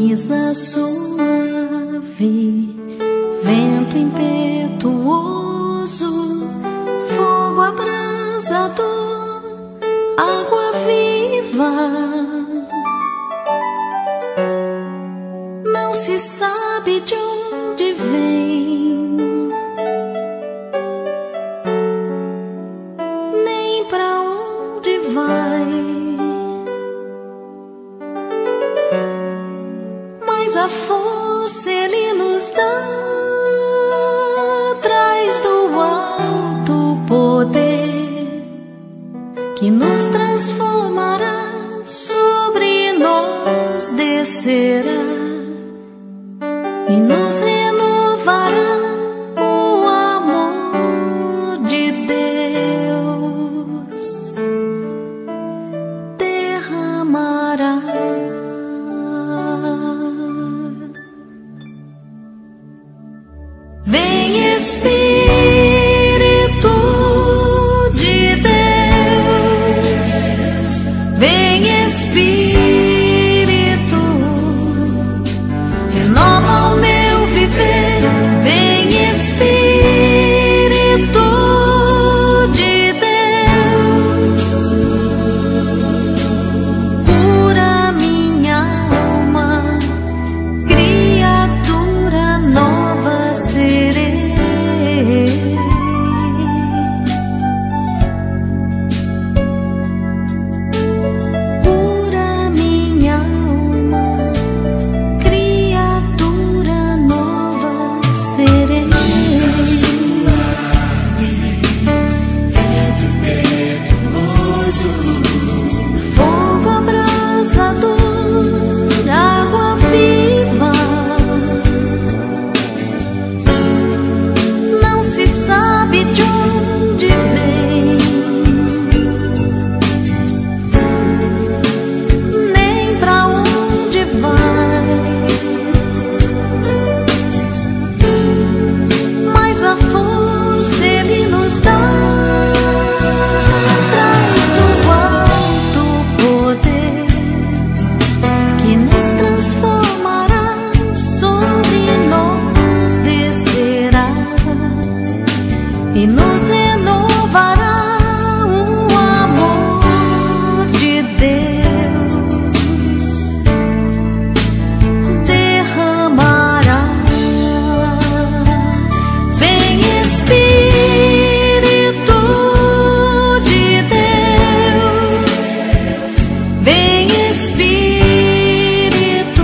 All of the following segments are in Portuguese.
Brisa suave, vento impetuoso, fogo abrasador, água viva. Não se sabe de onde vem, nem pra onde vai, mas a força Ele nos dá, traz do alto poder, que nos transformará, sobre nós descerá e nos renovará. O amor de Deus derramará. Vem Espírito de Deus, vem Espírito, renova o meu viver. Vem Espírito de Deus, cura minha alma, criatura nova serei. Cura minha alma, criatura nova serei. Fogo abrasador, água viva. Não se sabe de onde vem, nem pra onde vai, mas a força Ele nos dá, traz do alto poder, que nos transformará, sobre nós descerá e nos renovará. O amor de Deus derramará. Vem Espírito de Deus, vem Espírito,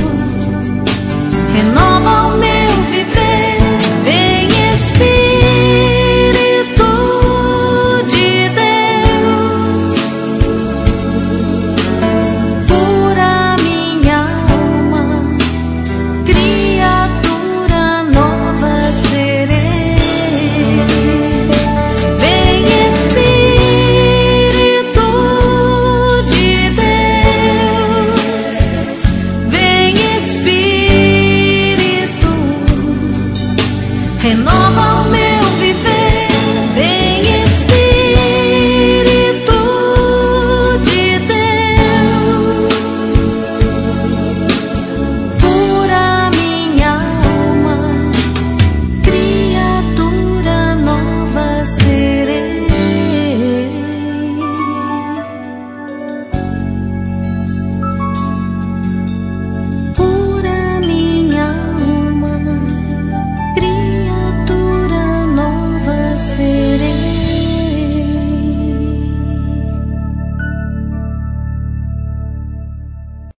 renova o meu viver. Vem Espírito de Deus, cura minha alma, criatura nova serei. Vem Espírito de Deus, vem Espírito, renova o meu